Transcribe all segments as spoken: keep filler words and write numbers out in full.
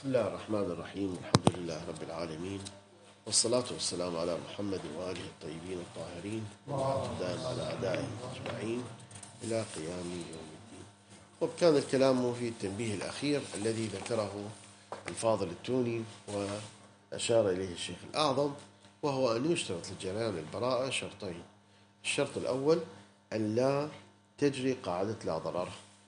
بسم الله الرحمن الرحيم. الحمد لله رب العالمين، والصلاة والسلام على محمد وآله الطيبين الطاهرين والدائم على أعدائهم أجمعين إلى قيام يوم الدين. وكان الكلام في التنبيه الأخير الذي ذكره الفاضل التوني وأشار إليه الشيخ الأعظم، وهو أن يشترط لجريان البراءة شرطين. الشرط الأول أن لا تجري قاعدة لا ضرر،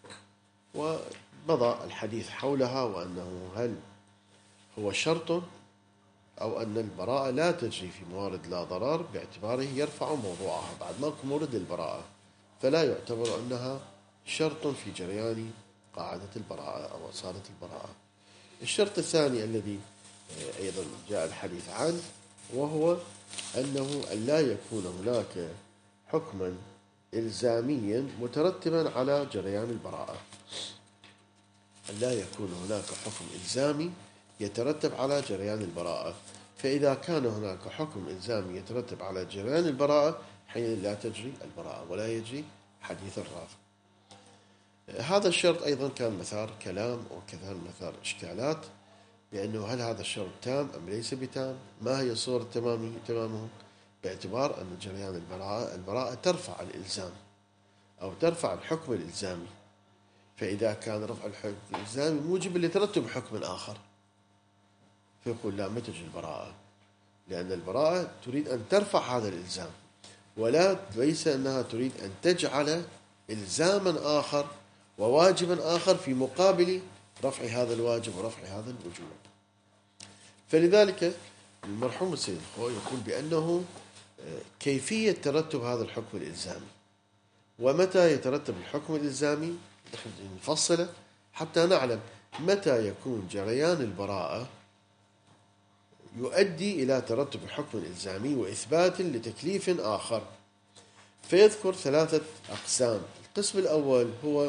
ومضى الحديث حولها، وأنه هل هو شرط أو أن البراءة لا تجري في موارد لا ضرر باعتباره يرفع موضوعها بعد ماكو مورد البراءة، فلا يعتبر أنها شرط في جريان قاعدة البراءة أو أصالة البراءة. الشرط الثاني الذي أيضا جاء الحديث عنه، وهو أنه أن لا يكون هناك حكما إلزاميا مترتبا على جريان البراءة، أن لا يكون هناك حكم إلزامي يترتب على جريان البراءة. فإذا كان هناك حكم إلزامي يترتب على جريان البراءة حين لا تجري البراءة ولا يجري حديث الرافع. هذا الشرط أيضا كان مثار كلام وكذا مثار إشكالات، بأنه هل هذا الشرط تام أم ليس بتام؟ ما هي صورة تمامه تمامه باعتبار أن جريان البراءة البراءة ترفع الإلزام أو ترفع الحكم الإلزامي. فإذا كان رفع الحكم الإلزامي موجب لترتب حكم آخر، فيقول لا، ما تجري البراءة، لأن البراءة تريد أن ترفع هذا الإلزام، ولا ليس أنها تريد أن تجعل إلزاما آخر وواجبا آخر في مقابل رفع هذا الواجب ورفع هذا الوجوب. فلذلك المرحوم السيد الخوئي يقول بأنه كيفية ترتب هذا الحكم الإلزامي ومتى يترتب الحكم الإلزامي نفصله حتى نعلم متى يكون جريان البراءة يؤدي إلى ترتب الحكم الإلزامي وإثبات لتكليف آخر. فيذكر ثلاثة أقسام. القسم الأول هو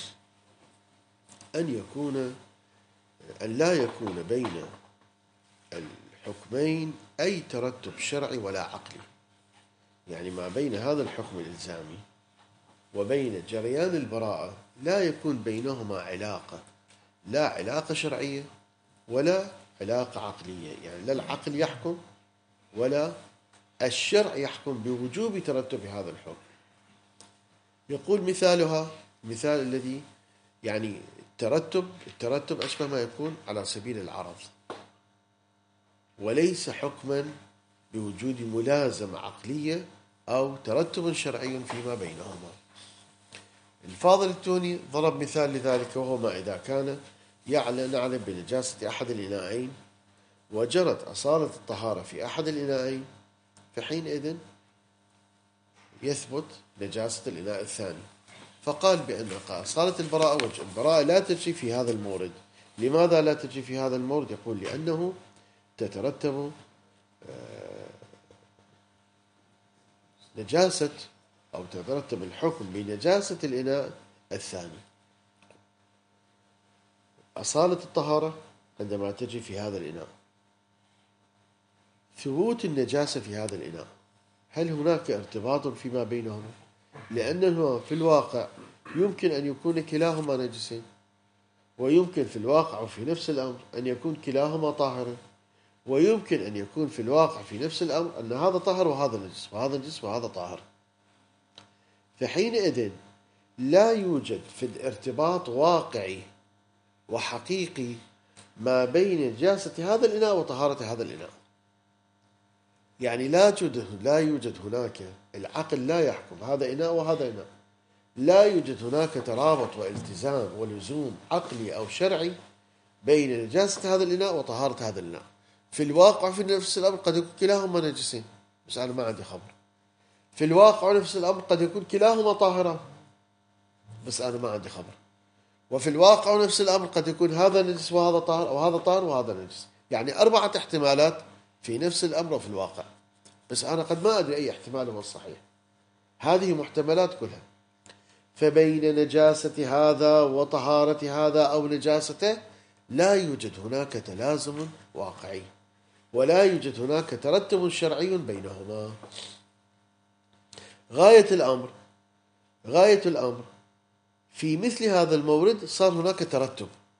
أن يكون أن لا يكون بين الحكمين أي ترتب شرعي ولا عقلي، يعني ما بين هذا الحكم الإلزامي وبين جريان البراءة لا يكون بينهما علاقة، لا علاقة شرعية ولا علاقة عقلية، يعني لا العقل يحكم ولا الشرع يحكم بوجوب ترتب هذا الحكم. يقول مثالها، مثال الذي يعني الترتب الترتب أشبه ما يكون على سبيل العرض، وليس حكما بوجود ملازمة عقلية أو ترتب شرعي فيما بينهما. الفاضل التوني ضرب مثال لذلك، وهو ما إذا كان يعلم نعلم بنجاسة أحد الإناءين وجرت أصالة الطهارة في أحد الإناءين، فحينئذ يثبت نجاسة الإناء الثاني. فقال بأن أصالة البراءة البراءة لا تجري في هذا المورد. لماذا لا تجري في هذا المورد؟ يقول لأنه تترتب نجاسة أو تترتب الحكم بنجاسة الإناء الثاني. أصالة الطهارة عندما تجري في هذا الإناء، ثبوت النجاسة في هذا الإناء، هل هناك ارتباط فيما بينهما؟ لأنه في الواقع يمكن أن يكون كلاهما نجسين، ويمكن في الواقع وفي نفس الأمر أن يكون كلاهما طاهرا، ويمكن أن يكون في الواقع في نفس الأمر أن هذا طاهر وهذا نجس وهذا نجس وهذا طاهر. فحينئذ لا يوجد في الارتباط واقعي وحقيقي ما بين نجاسة هذا الإناء وطهارة هذا الإناء. يعني لا يوجد لا يوجد هناك العقل لا يحكم هذا إناء وهذا إناء، لا يوجد هناك ترابط والتزام ولزوم عقلي أو شرعي بين نجاسة هذا الإناء وطهارة هذا الإناء. في الواقع في نفس الأمر قد يكون كلاهما نجسين، بس أنا ما عندي خبر. في الواقع نفس الأمر قد يكون كلاهما طاهران، بس أنا ما عندي خبر. وفي الواقع نفس الأمر قد يكون هذا نجس وهذا طاهر، أو هذا طاهر وهذا نجس. يعني أربعة احتمالات في نفس الأمر وفي الواقع، بس أنا قد ما أدري أي احتمال هو الصحيح. هذه محتملات كلها. فبين نجاسة هذا وطهارة هذا أو نجاسته لا يوجد هناك تلازم واقعي، ولا يوجد هناك ترتب شرعي بينهما. غاية الأمر غاية الأمر في مثل هذا المورد صار هناك ترتب،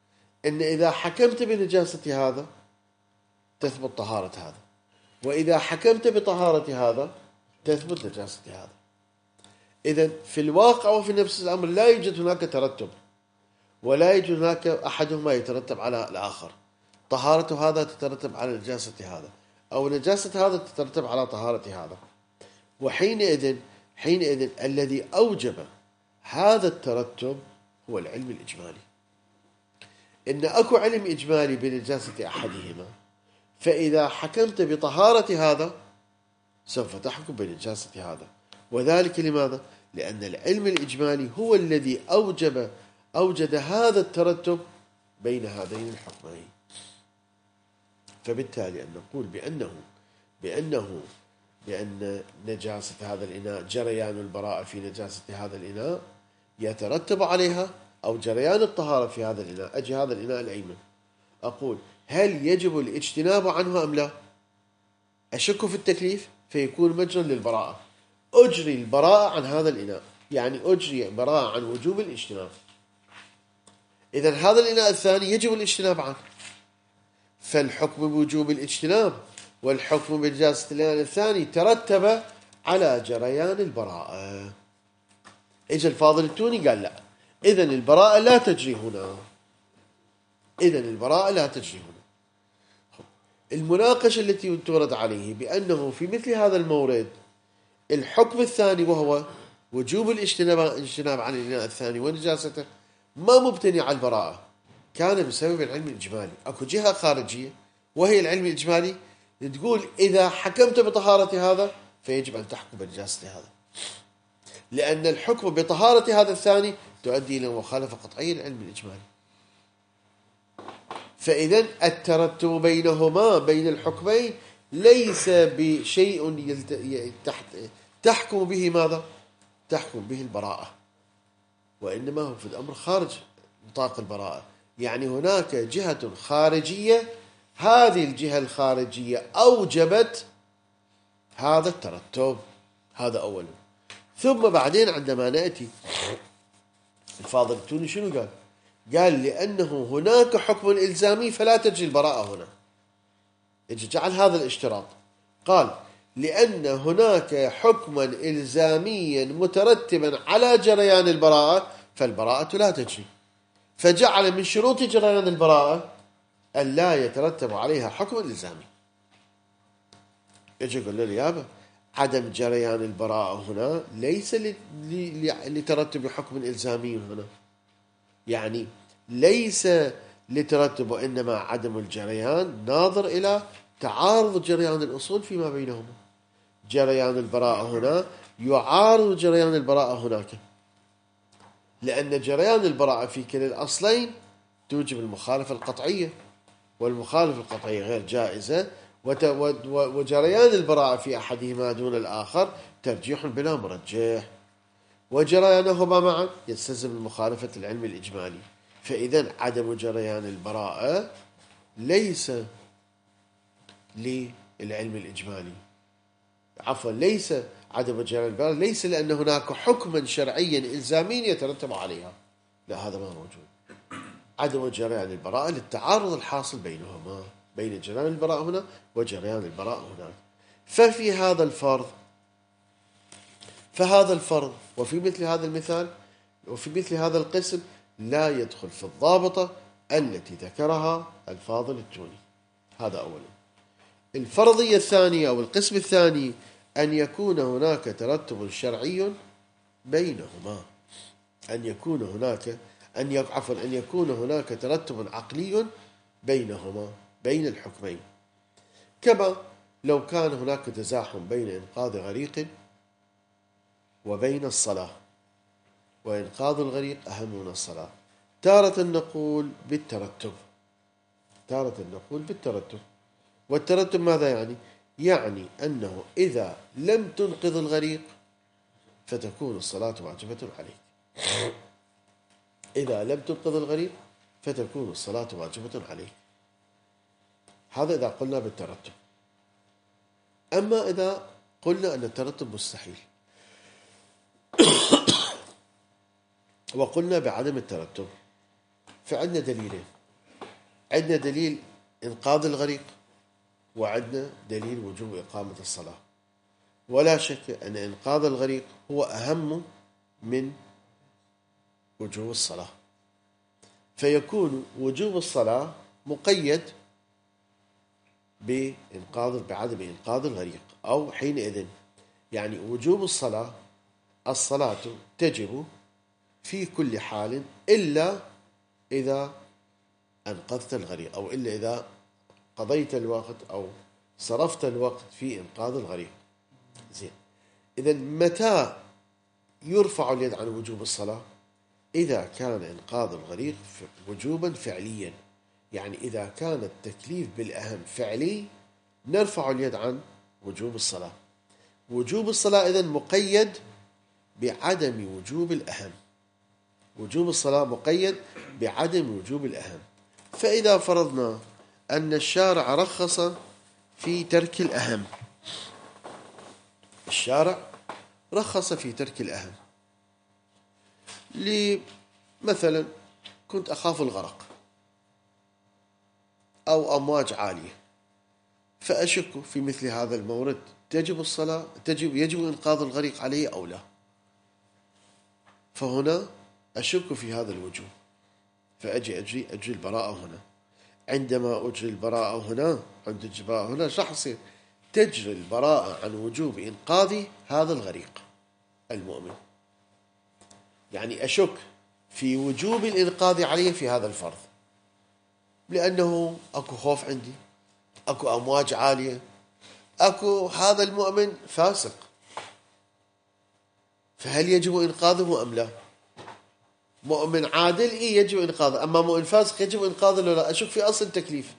إن إذا حكمت بنجاسة هذا تثبت طهارة هذا، وإذا حكمت بطهارة هذا تثبت نجاسة هذا. إذن في الواقع وفي نفس الأمر لا يوجد هناك ترتب، ولا يوجد هناك أحدهما يترتب على الآخر. طهارة هذا تترتب على نجاسة هذا، أو نجاسة هذا تترتب على طهارة هذا. وحينئذ حينئذ الذي أوجب هذا الترتب هو العلم الإجمالي. إن أكو علم إجمالي بنجاسة أحدهما، فإذا حكمت بطهارة هذا سوف تحكم بنجاسة هذا. وذلك لماذا؟ لأن العلم الإجمالي هو الذي أوجب أوجد هذا الترتب بين هذين الحكمين. فبالتالي أن نقول بأنه بأنه بأن نجاسة هذا الإناء، جريان البراءة في نجاسة هذا الإناء يترتب عليها، أو جريان الطهارة في هذا الإناء. أجي هذا الإناء الأيمن أقول هل يجب الاجتناب عنه أم لا؟ أشك في التكليف فيكون مجرا للبراءة، أجري البراءة عن هذا الإناء، يعني أجري براءة عن وجوب الاجتناب. إذن هذا الإناء الثاني يجب الاجتناب عنه، فالحكم بوجوب الاجتناب والحكم بنجاسة الإناء الثاني ترتب على جريان البراءة. إجا الفاضل التوني قال لا، إذن البراءة لا تجري هنا، إذن البراءة لا تجري هنا. المناقشة التي تورد عليه بأنه في مثل هذا المورد الحكم الثاني وهو وجوب الاجتناب عن الإناء الثاني ونجاسته ما مبتني على البراءة، كان بسبب العلم الإجمالي. أكو جهة خارجية وهي العلم الإجمالي تقول إذا حكمت بطهارة هذا فيجب أن تحكم بنجاسة هذا، لأن الحكم بطهارة هذا الثاني تؤدي إلى مخالفة قطعية للعلم الإجمالي. فإذا الترتب بينهما بين الحكمين ليس بشيء يلت... تحت... تحكم به ماذا؟ تحكم به البراءة، وإنما هو في الأمر خارج نطاق البراءة. يعني هناك جهة خارجية، هذه الجهة الخارجية أوجبت هذا الترتب. هذا أولا. ثم بعدين عندما نأتي الفاضل التوني شنو قال؟ قال لأنه هناك حكم إلزامي فلا تجري البراءة هنا. جعل هذا الاشتراط، قال لأن هناك حكما إلزاميا مترتبا على جريان البراءة فالبراءة لا تجري، فجعل من شروط جريان البراءة أن لا يترتب عليها حكم إلزامي. يجي يقول لي يابا عدم جريان البراءة هنا ليس لترتب حكم إلزامي هنا، يعني ليس لترتب، وإنما عدم الجريان ناظر إلى تعارض جريان الأصول فيما بينهما. جريان البراءة هنا يعارض جريان البراءة هناك، لأن جريان البراءة في كلا الأصلين توجب المخالفة القطعية، والمخالفة القطعية غير جائزة، وجريان البراءة في أحدهما دون الآخر ترجيح بلا مرجح، وجريانهما معا يستلزم المخالفة العلم الإجمالي. فإذا عدم جريان البراءة ليس للعلم الإجمالي، عفوا ليس عدم جريان البراءة ليس لأن هناك حكما شرعيا إلزاميا يترتب عليها، لا هذا ما موجود. عدم جريان البراءة للتعارض الحاصل بينهما، بين جريان البراءة هنا وجريان البراءة هناك. ففي هذا الفرض فهذا الفرض وفي مثل هذا المثال وفي مثل هذا القسم لا يدخل في الضابطة التي ذكرها الفاضل التوني. هذا أولا. الفرضية الثانية أو القسم الثاني أن يكون هناك ترتب شرعي بينهما، أن يكون هناك أن عفوا أن يكون هناك ترتب عقلي بينهما، بين الحكمين، كما لو كان هناك تزاحم بين إنقاذ غريق وبين الصلاة، وإنقاذ الغريق أهم من الصلاة. تارة نقول بالترتب تارة نقول بالترتب والترتب ماذا يعني؟ يعني أنه إذا لم تنقذ الغريق فتكون الصلاة واجبة عليك، إذا لم تنقذ الغريق فتكون الصلاة واجبة عليك. هذا إذا قلنا بالترتب. أما إذا قلنا أن الترتب مستحيل وقلنا بعدم الترتب، فعندنا دليلين. عندنا دليل إنقاذ الغريق، وعندنا دليل وجوب إقامة الصلاة. ولا شك أن إنقاذ الغريق هو أهم من وجوب الصلاة، فيكون وجوب الصلاة مقيد بإنقاذ بعدم إنقاذ الغريق، أو حينئذ يعني وجوب الصلاة، الصلاة تجب في كل حال إلا إذا أنقذت الغريق، أو إلا إذا قضيت الوقت أو صرفت الوقت في إنقاذ الغريق. زين، إذا متى يرفع اليد عن وجوب الصلاة؟ إذا كان إنقاذ الغريق وجوبا فعليا، يعني إذا كان التكليف بالأهم فعلي نرفع اليد عن وجوب الصلاة. وجوب الصلاة إذن مقيد بعدم وجوب الأهم، وجوب الصلاة مقيد بعدم وجوب الأهم. فإذا فرضنا أن الشارع رخص في ترك الأهم، الشارع رخص في ترك الأهم، مثلا كنت أخاف الغرق أو أمواج عالية، فأشك في مثل هذا المورد تجب الصلاة، تجب يجب إنقاذ الغريق عليه أو لا، فهنا أشك في هذا الوجوب، فأجي أجري أجري البراءة هنا. عندما أجري البراءة هنا، عند البراءة هنا راح يصير تجري البراءة عن وجوب إنقاذ هذا الغريق المؤمن، يعني أشك في وجوب الإنقاذ عليه في هذا الفرض، لأنه أكو خوف عندي، أكو أمواج عالية، أكو هذا المؤمن فاسق، فهل يجب إنقاذه أم لا؟ مؤمن عادل إيه يجب إنقاذه، أما مؤمن فاسق يجب إنقاذه لا، أشك في أصل التكليف.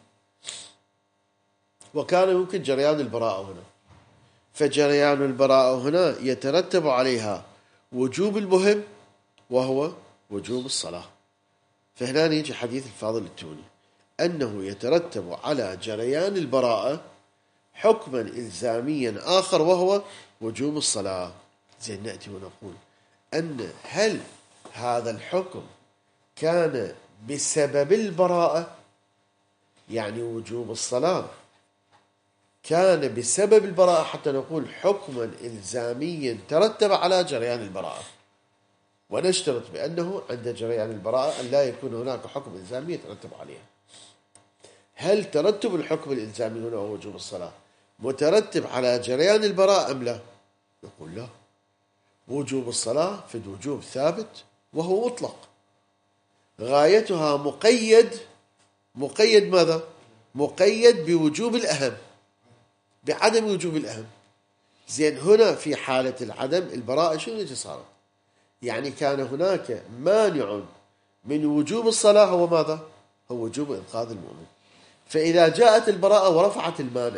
وكان يمكن جريان البراءة هنا، فجريان البراءة هنا يترتب عليها وجوب المهم وهو وجوب الصلاة. فهنا يجي حديث الفاضل التوني أنه يترتب على جريان البراءة حكما إلزاميا آخر وهو وجوب الصلاة. زين، نأتي ونقول أن هل هذا الحكم كان بسبب البراءة، يعني وجوب الصلاة كان بسبب البراءة حتى نقول حكما إلزاميا ترتب على جريان البراءة، ونشترط بأنه عند جريان البراءة أن لا يكون هناك حكم إلزامي يترتب عليها. هل ترتب الحكم الإلزامي هنا هو وجوب الصلاة مترتب على جريان البراءة أم لا؟ نقول لا، وجوب الصلاة في الوجوب ثابت وهو مطلق، غايتها مقيد مقيد ماذا؟ مقيد بوجوب الأهم، بعدم وجوب الأهم. زين، هنا في حالة العدم البراءة شنو اللي صارت؟ يعني كان هناك مانع من وجوب الصلاة هو ماذا؟ هو وجوب إنقاذ المؤمن. فإذا جاءت البراءة ورفعت المانع،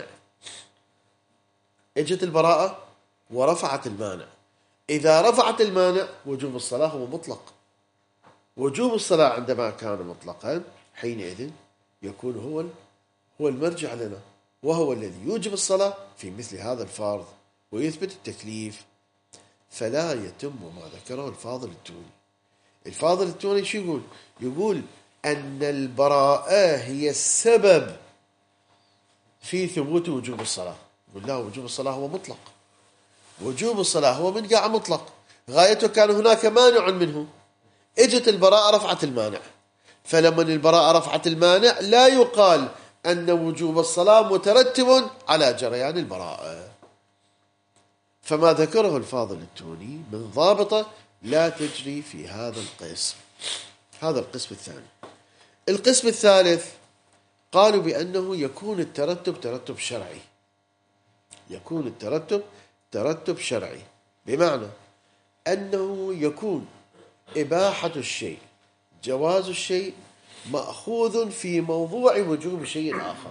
اجت البراءة ورفعت المانع، إذا رفعت المانع وجوب الصلاة هو مطلق. وجوب الصلاة عندما كان مطلقا حينئذ يكون هو هو المرجع لنا، وهو الذي يوجب الصلاة في مثل هذا الفرض ويثبت التكليف. فلا يتم ما ذكره الفاضل التوني. الفاضل التوني شو يقول؟ يقول أن البراءة هي السبب في ثبوت وجوب الصلاة. يقول لا، وجوب الصلاة هو مطلق، وجوب الصلاة هو من قاع مطلق، غايته كان هناك مانع منه، اجت البراءة رفعت المانع، فلما البراءة رفعت المانع لا يقال أن وجوب الصلاة مترتب على جريان البراءة. فما ذكره الفاضل التوني من ضابطة لا تجري في هذا القسم. هذا القسم الثاني. القسم الثالث قالوا بأنه يكون الترتب ترتب شرعي، يكون الترتب ترتب شرعي، بمعنى أنه يكون إباحة الشيء جواز الشيء مأخوذ في موضوع وجوب شيء آخر.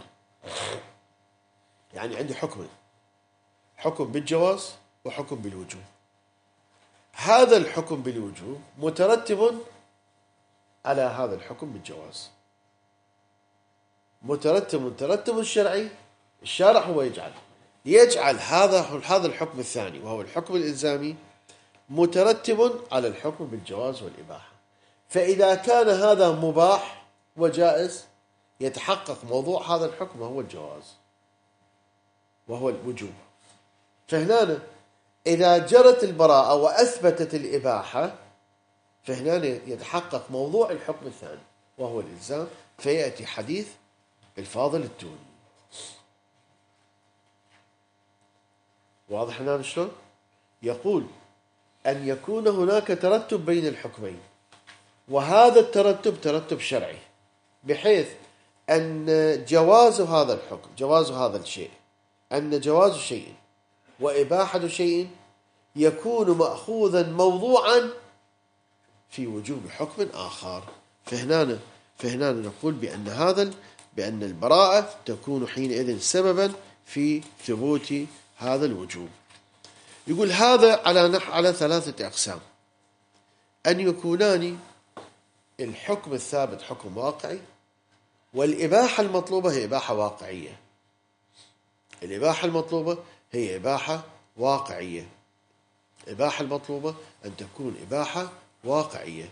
يعني عندي حكم، حكم بالجواز وحكم بالوجوب، هذا الحكم بالوجوب مترتب على هذا الحكم بالجواز، مترتب ترتب الشرعي. الشارع هو يجعل يجعل هذا هذا الحكم الثاني وهو الحكم الإلزامي مترتب على الحكم بالجواز والإباحة. فإذا كان هذا مباح وجائز يتحقق موضوع هذا الحكم وهو الجواز وهو الوجوب. فهنا إذا جرت البراءة وأثبتت الإباحة فهنا يتحقق موضوع الحكم الثاني وهو الإلزام، فيأتي حديث الفاضل التوني. واضح هنا شلون؟ يقول أن يكون هناك ترتب بين الحكمين، وهذا الترتب ترتب شرعي، بحيث أن جواز هذا الحكم جواز هذا الشيء أن جواز شيء وإباحة شيء يكون مأخوذا موضوعا في وجوب حكم آخر. فهنا فهنا نقول بأن هذا بأن البراءة تكون حينئذ سببا في ثبوت هذا الوجوب. يقول هذا على نحو على ثلاثة أقسام: أن يكونان الحكم الثابت حكم واقعي، والإباحة المطلوبة هي إباحة واقعية. الإباحة المطلوبة هي إباحة واقعية. الإباحة المطلوبة أن تكون إباحة واقعية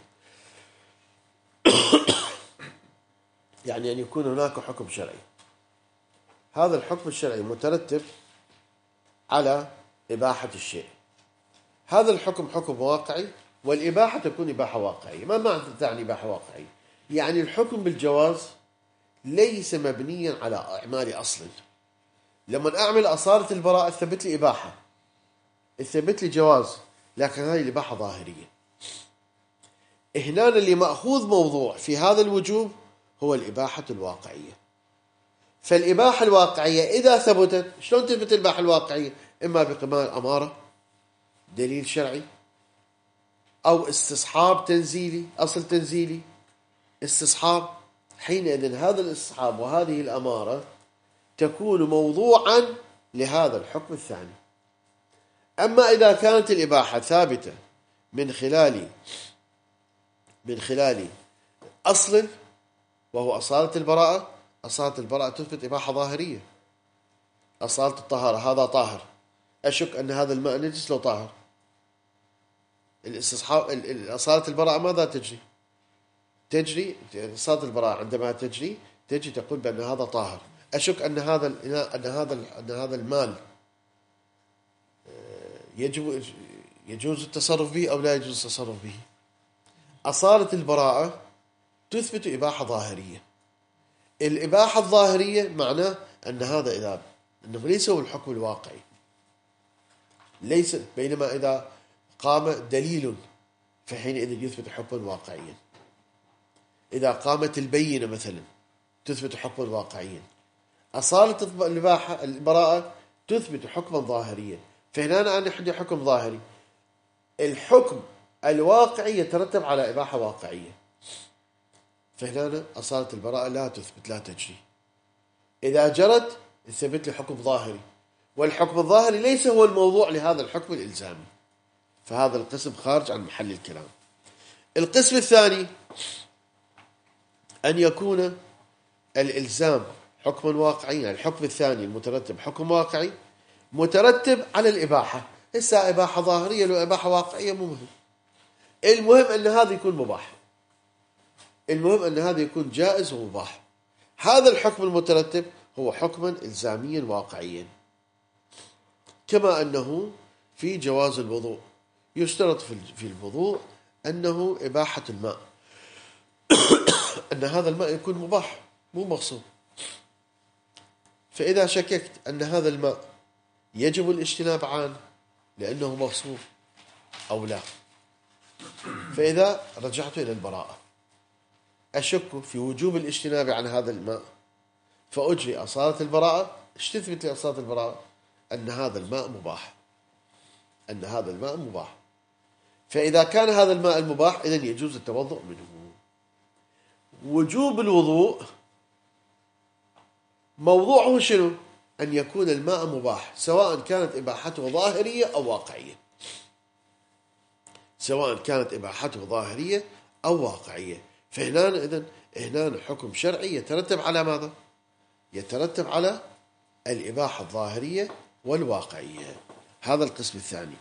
يعني أن يكون هناك حكم شرعي، هذا الحكم الشرعي مترتب على إباحة الشيء، هذا الحكم حكم واقعي، والإباحة تكون إباحة واقعية. ما معنى تعني إباحة واقعية؟ يعني الحكم بالجواز ليس مبنيا على أعمال أصل. لما أعمل أصالة البراءة ثبت لي إباحة، ثبت لي جواز، لكن هذه الإباحة ظاهرية. هنا اللي مأخوذ موضوع في هذا الوجوب هو الإباحة الواقعية. فالإباحة الواقعية إذا ثبتت، شلون تثبت الإباحة الواقعية؟ إما بقماء الأمارة دليل شرعي، أو استصحاب تنزيلي أصل تنزيلي استصحاب. حينئذ هذا الاستصحاب وهذه الأمارة تكون موضوعا لهذا الحكم الثاني. أما إذا كانت الإباحة ثابتة من خلال من خلال أصل وهو أصالة البراءة، أصالة البراءة تثبت إباحة ظاهرية. أصالة الطهارة، هذا طاهر، أشك أن هذا الماء نجس لو طاهر. الاستصحاب أصالة البراءة ماذا تجري؟ تجري أصالة البراءة عندما تجري تجري تقول بأن هذا طاهر، أشك أن هذا أن هذا أن هذا المال يجب يجوز التصرف به أو لا يجوز التصرف به. أصالة البراءة تثبت إباحة ظاهرية. الإباحة الظاهرية معناه أن هذا إذا أنه ليس هو الحكم الواقعي، ليس، بينما إذا قام دليل فحينئذ يثبت حكما واقعيا. إذا قامت البينة مثلا تثبت حكما واقعيا. أصالة الإباحة البراءة تثبت حكما ظاهريا. فهنا أنا عندي حكم ظاهري، الحكم الواقعي يترتب على إباحة واقعية. فهنا أصالة البراءة لا تثبت لا تجري. إذا جرت ثبت لي حكم ظاهري، والحكم الظاهري ليس هو الموضوع لهذا الحكم الإلزامي، فهذا القسم خارج عن محل الكلام. القسم الثاني أن يكون الإلزام حكما واقعيا. الحكم الثاني المترتب حكم واقعي مترتب على الإباحة. هسه إباحة ظاهرية لو إباحة واقعية مو مهم، المهم أن هذا يكون مباح، المهم أن هذا يكون جائز ومباح. هذا الحكم المترتب هو حكما إلزاميا واقعيا. كما أنه في جواز الوضوء يشترط في الوضوء أنه إباحة الماء أن هذا الماء يكون مباح مو مغصوب. فإذا شككت أن هذا الماء يجب الاجتناب عنه لأنه مغصوب أو لا، فإذا رجعت إلى البراءة أشك في وجوب الاجتناب عن هذا الماء، فأجري أصالة البراءة. ايش تثبت لي أصالة البراءة؟ أن هذا الماء مباح، أن هذا الماء مباح. فإذا كان هذا الماء المباح إذن يجوز التوضؤ منه. وجوب الوضوء موضوعه شنو؟ أن يكون الماء مباح، سواء كانت إباحته ظاهرية أو واقعية، سواء كانت إباحته ظاهرية أو واقعية. فهنا إذن هنا حكم شرعي يترتب على ماذا؟ يترتب على الإباحة الظاهرية والواقعية. هذا القسم الثاني.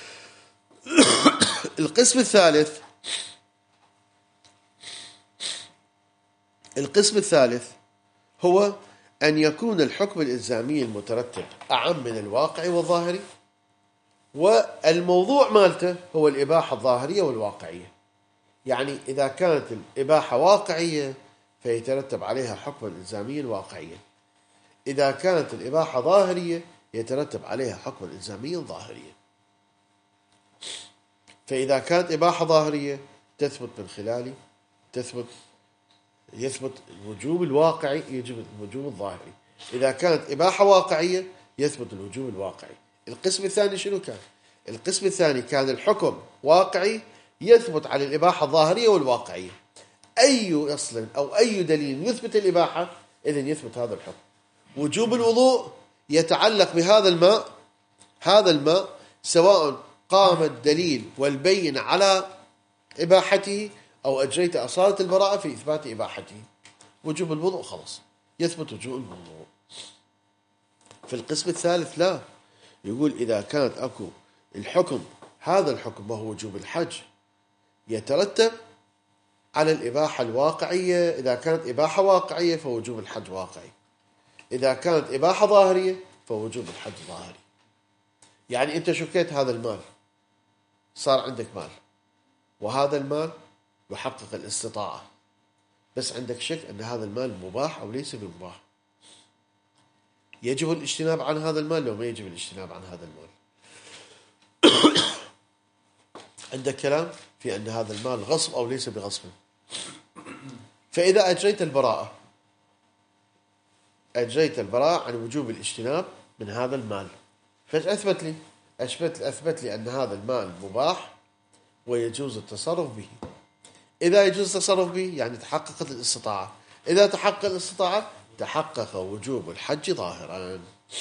القسم الثالث القسم الثالث هو أن يكون الحكم الإلزامي المترتب أعم من الواقعي والظاهري، والموضوع مالته هو الإباحة الظاهرية والواقعية. يعني إذا كانت الإباحة واقعية فيترتب عليها حكما إلزاميا واقعيا، إذا كانت الإباحة ظاهرية يترتب عليها حكما إلزاميا ظاهريا. فإذا كانت إباحة ظاهرية تثبت من خلال تثبت يثبت الوجوب الواقعي يجب الوجوب الظاهري. إذا كانت إباحة واقعية يثبت الوجوب الواقعي. القسم الثاني شنو كان؟ القسم الثاني كان الحكم واقعي يثبت على الإباحة الظاهرية والواقعية. أي أصل أو أي دليل يثبت الإباحة إذن يثبت هذا الحكم. وجوب الوضوء يتعلق بهذا الماء، هذا الماء سواء قام الدليل والبين على إباحته أو أجريت أصالة البراءة في إثبات إباحته. وجوب الوضوء خلص يثبت وجوب الوضوء. في القسم الثالث لا، يقول إذا كانت أكو الحكم، هذا الحكم وهو وجوب الحج يترتب على الإباحة الواقعية. إذا كانت إباحة واقعية فوجوب الحج واقعي، إذا كانت إباحة ظاهرية فوجوب الحج ظاهري. يعني أنت شكيت هذا المال، صار عندك مال وهذا المال يحقق الاستطاعة، بس عندك شك أن هذا المال مباح أو ليس بمباح، يجب الاجتناب عن هذا المال لو ما يجب الاجتناب عن هذا المال. عندك كلام في أن هذا المال غصب أو ليس بغصب. فإذا أجريت البراءة أجريت البراءة عن وجوب الاجتناب من هذا المال، فأثبت لي أثبت أثبت لي أن هذا المال مباح ويجوز التصرف به. إذا يجوز التصرف به يعني تحققت الاستطاعة، إذا تحقق الاستطاعة تحقق وجوب الحج ظاهرا.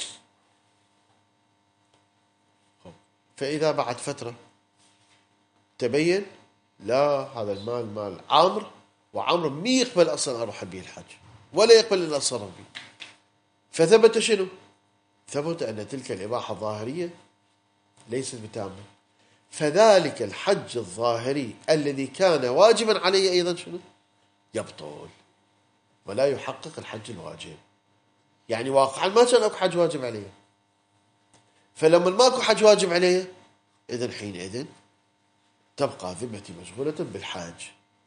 فإذا بعد فترة تبين لا، هذا المال مال عامر، وعامر ما يقبل أصلا أروح به الحج ولا يقبل أن أتصرف به، فثبت شنو؟ ثبت أن تلك الإباحة الظاهرية ليست بتامة، فذلك الحج الظاهري الذي كان واجبا علي أيضا شنو؟ يبطل ولا يحقق الحج الواجب. يعني واقعا ما كان أكو حج واجب عليه، فلما ماكو حج واجب عليه إذن حينئذ تبقى ذمتي مشغولة بالحج.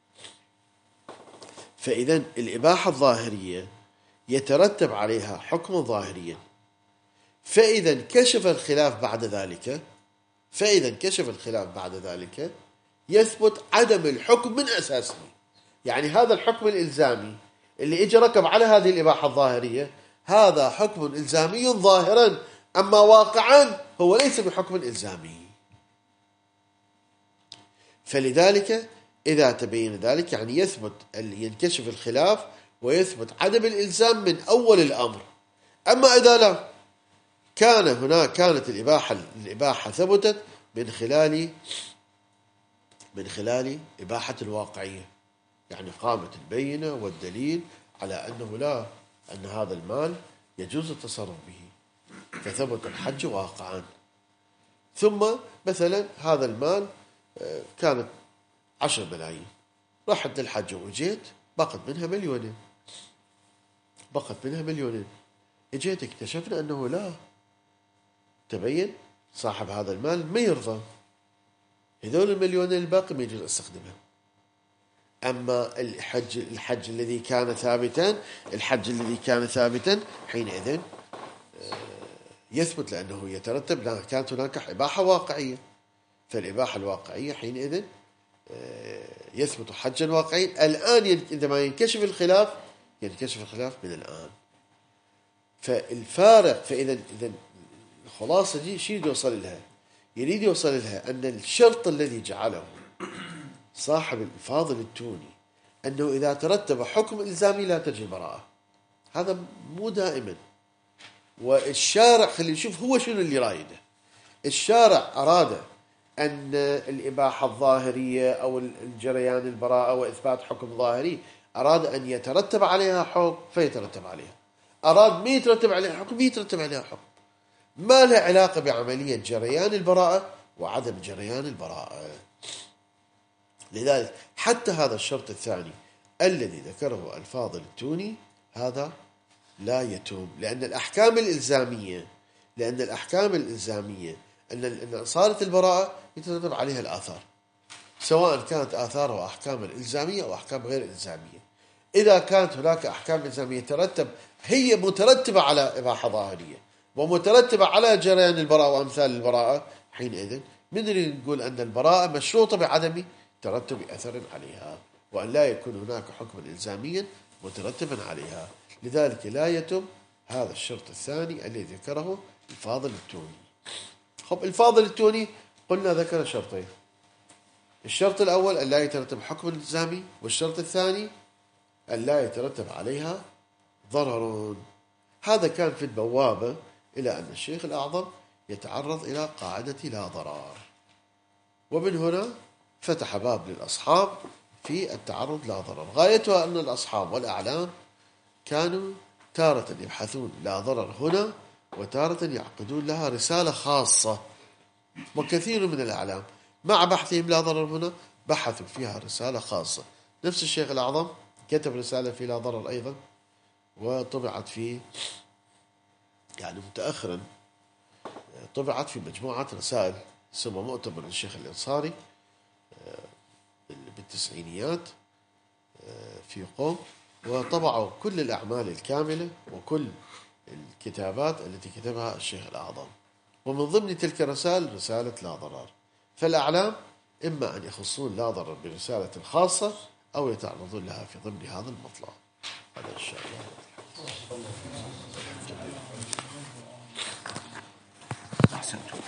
فإذا الإباحة الظاهرية يترتب عليها حكم ظاهريا، فإذا كشف الخلاف بعد ذلك فإذا كشف الخلاف بعد ذلك يثبت عدم الحكم من أساسه. يعني هذا الحكم الإلزامي اللي إجى ركب على هذه الإباحة الظاهرية هذا حكم إلزامي ظاهرا، أما واقعا هو ليس بحكم إلزامي. فلذلك إذا تبين ذلك يعني يثبت ينكشف الخلاف ويثبت عدم الإلزام من أول الأمر. أما إذا لا، كان هناك كانت الإباحة الإباحة ثبتت من خلال من خلال إباحة الواقعية، يعني قامت البينة والدليل على أنه لا، أن هذا المال يجوز التصرف به، فثبت الحج واقعا. ثم مثلا هذا المال كانت عشر ملايين، رحت للحج وجيت بقت منها مليونين بقت منها مليونين اجيت اكتشفنا أنه لا، تبين صاحب هذا المال ما يرضى، هذول المليونين الباقي ما يجوز استخدمها. أما الحج الحج الذي كان ثابتا الحج الذي كان ثابتا حينئذ يثبت، لأنه يترتب كانت هناك إباحة واقعية، فالإباحة الواقعية حينئذ يثبت حجا واقعيا. الآن عندما ينكشف الخلاف ينكشف الخلاف من الآن. فالفارق فإذا إذا الخلاصة دي شيء يريد يوصل لها يريد يوصل لها أن الشرط الذي جعله صاحب الفاضل التوني أنه إذا ترتب حكم إلزامي لا تجري براءة، هذا مو دائما. والشارع خلي نشوف هو شنو اللي رايده. الشارع أراد أن الإباحة الظاهرية أو الجريان البراءة وإثبات حكم ظاهري أراد أن يترتب عليها حكم فيترتب عليها، أراد ما يترتب عليها حكم يترتب عليها حكم، ما له علاقة بعملية جريان البراءة وعدم جريان البراءة. لذلك حتى هذا الشرط الثاني الذي ذكره الفاضل التوني هذا لا يتوب، لأن الأحكام الإلزامية لأن الأحكام الإلزامية أن أن صارت البراءة يترتب عليها الآثار، سواء كانت آثارها أحكام إلزامية أو أحكام غير إلزامية. إذا كانت هناك أحكام إلزامية ترتب هي مترتبة على إباحة ظاهرية ومترتبة على جريان البراءة وأمثال البراءة، حينئذ من نقول أن البراءة مشروطة بعدم ترتب أثر عليها، وأن لا يكون هناك حكم إلزاميا مترتبا عليها. لذلك لا يتم هذا الشرط الثاني الذي ذكره الفاضل التوني. خب الفاضل التوني قلنا ذكر شرطين، الشرط الأول أن لا يترتب حكم إلزامي، والشرط الثاني أن لا يترتب عليها ضرر. هذا كان في البوابة، إلى أن الشيخ الأعظم يتعرض إلى قاعدة لا ضرار، ومن هنا فتح باب للأصحاب في التعرض لا ضرر. غايتها أن الأصحاب والأعلام كانوا تارة يبحثون لا ضرر هنا، وتارة يعقدون لها رسالة خاصة، وكثير من الأعلام مع بحثهم لا ضرر هنا بحثوا فيها رسالة خاصة. نفس الشيخ الأعظم كتب رسالة في لا ضرر أيضا، وطبعت في يعني متأخرا طبعت في مجموعة رسائل اسمها مؤتمر الشيخ الأنصاري بالتسعينيات في قوم، وطبعوا كل الأعمال الكاملة وكل الكتابات التي كتبها الشيخ الأعظم، ومن ضمن تلك الرسائل رسالة لا ضرر. فالأعلام إما أن يخصون لا ضرر برسالة خاصة أو يتعرضون لها في ضمن هذا المطلع. هذا إن شاء الله. أحسنتم.